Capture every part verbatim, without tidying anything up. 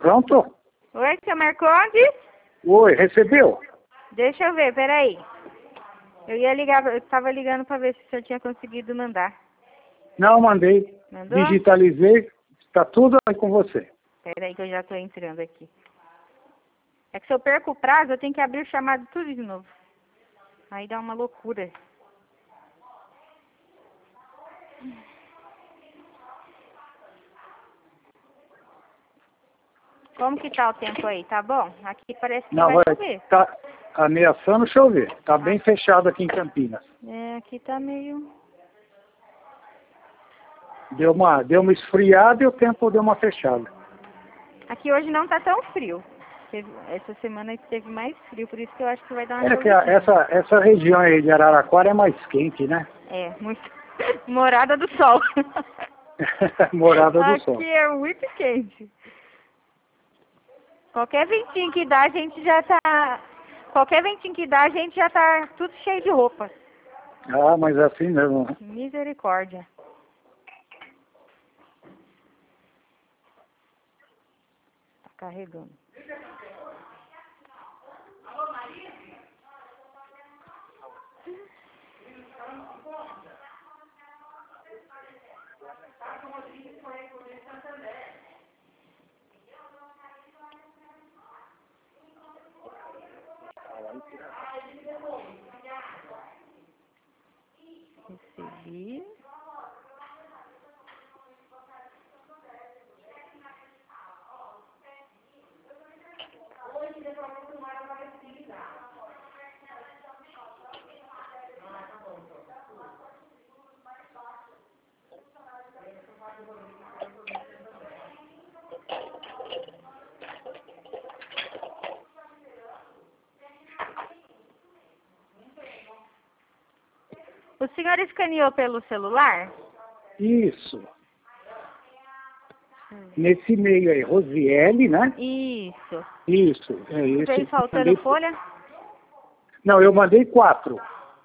Pronto? Oi, seu Marcondes? Oi, recebeu? Deixa eu ver, peraí. Eu ia ligar, eu tava ligando pra ver se o senhor tinha conseguido mandar. Não, mandei. Mandou? Digitalizei. Tá tudo aí com você. Peraí que eu já tô entrando aqui. É que se eu perco o prazo, eu tenho que abrir o chamado tudo de novo. Aí dá uma loucura. Como que tá o tempo aí? Tá bom? Aqui parece que Não, vai vai, chover. tá ameaçando chover. Tá bem fechado aqui em Campinas. É, aqui tá meio... Deu uma, deu uma esfriada e o tempo deu uma fechada. Aqui hoje não tá tão frio. Teve- essa semana teve mais frio, por isso que eu acho que vai dar uma É que a- chovidinha. essa, essa região aí de Araraquara é mais quente, né? É, muito... Morada do sol. Morada do Sol. Aqui é muito quente. Qualquer ventinho que dá, a gente já tá... Qualquer ventinho que dá, a gente já tá tudo cheio de roupa. Ah, mas é assim mesmo. Né? Misericórdia. Tá carregando. Recebi. O senhor escaneou pelo celular? Isso. Nesse e-mail aí, Rosiele, né? Isso. Isso, é esse. Veio faltando Mandei- folha? Não, eu mandei quatro.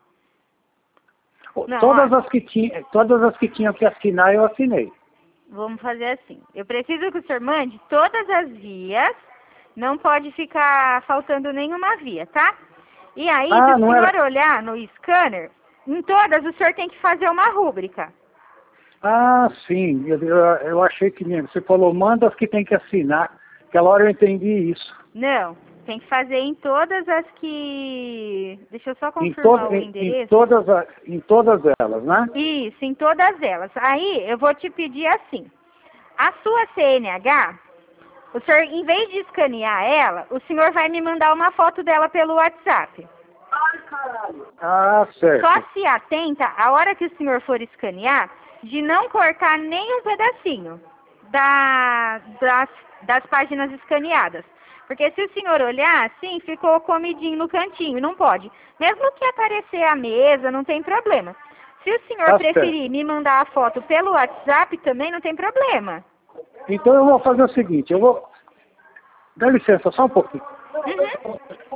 Não, todas ó. as que tinha, todas as que tinham que assinar, eu assinei. Vamos fazer assim. Eu preciso que o senhor mande todas as vias. Não pode ficar faltando nenhuma via, tá? E aí, Ah, se o não senhor era- olhar no scanner, em todas o senhor tem que fazer uma rúbrica. Ah, sim, eu, eu, eu achei que mesmo. Você falou, manda as que tem que assinar. Aquela hora eu entendi isso. Não, tem que fazer em todas as que... Deixa eu só Em, confirmar to- o em, em, endereço. todas, a- em todas elas, né? Isso, em todas elas. Aí, eu vou te pedir assim. A sua C N H, o senhor, em vez de escanear ela, o senhor vai me mandar uma foto dela pelo WhatsApp. Ah, certo. Só se atenta, a hora que o senhor for escanear, de não cortar nem um pedacinho da, das, das páginas escaneadas. Porque se o senhor olhar assim, ficou comidinho no cantinho, não pode. Mesmo que aparecer a mesa, não tem problema. Se o senhor Tá preferir certo. me mandar a foto pelo WhatsApp, também não tem problema. Então eu vou fazer o seguinte, eu vou... Dá licença, só um pouquinho. Uhum.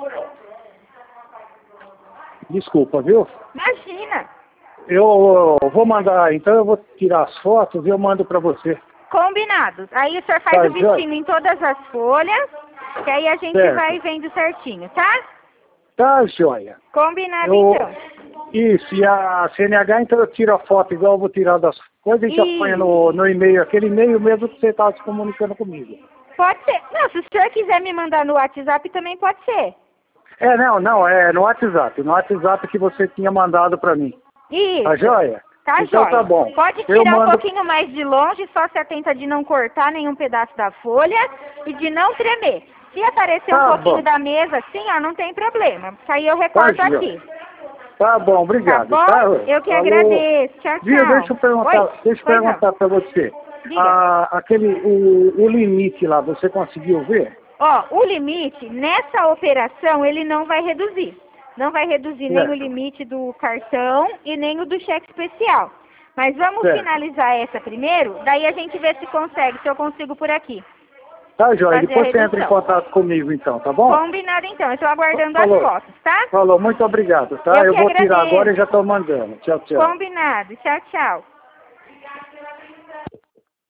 Desculpa, viu? Imagina. Eu vou mandar, então eu vou tirar as fotos e eu mando para você. Combinados. Aí o senhor faz Tá, o bichinho em todas as folhas, que aí a gente Certo. vai vendo certinho, tá? Tá, joia. Combinado Eu... então. Isso, e a C N H, então eu tiro a foto igual eu vou tirar das coisas e já Isso. põe no, no e-mail, aquele e-mail mesmo que você estava se comunicando comigo. Pode ser. Não, se o senhor quiser me mandar no WhatsApp também pode ser. É, não, não, é no WhatsApp, no WhatsApp que você tinha mandado para mim. Isso. Tá joia? Tá Então jóia. tá bom. Pode Eu tirar mando- um pouquinho mais de longe, só se atenta de não cortar nenhum pedaço da folha e de não tremer. Se aparecer um Tá pouquinho bom. da mesa assim, ó, não tem problema. Porque aí eu recorto Tá, aqui. Tá bom, Tá obrigado. bom? Tá? Eu que Falou. agradeço. Tchau, tchau. Viu, deixa eu perguntar, Oi? deixa eu Pois não. perguntar para você. Diga. Ah, aquele, o, o limite lá, você conseguiu ver? Ó, o limite, nessa operação, ele não vai reduzir. Não vai reduzir nem Certo. o limite do cartão e nem o do cheque especial. Mas vamos Certo. finalizar essa primeiro, daí a gente vê se consegue, se eu consigo por aqui. Tá, joia. Fazer Depois a você entra em redução. contato comigo, então, tá bom? Combinado então, eu estou aguardando Falou. as fotos, tá? Falou, muito obrigado, tá? Eu Eu, que vou tirar agradeço. agora e já estou mandando. Tchau, tchau. Combinado. Tchau, tchau.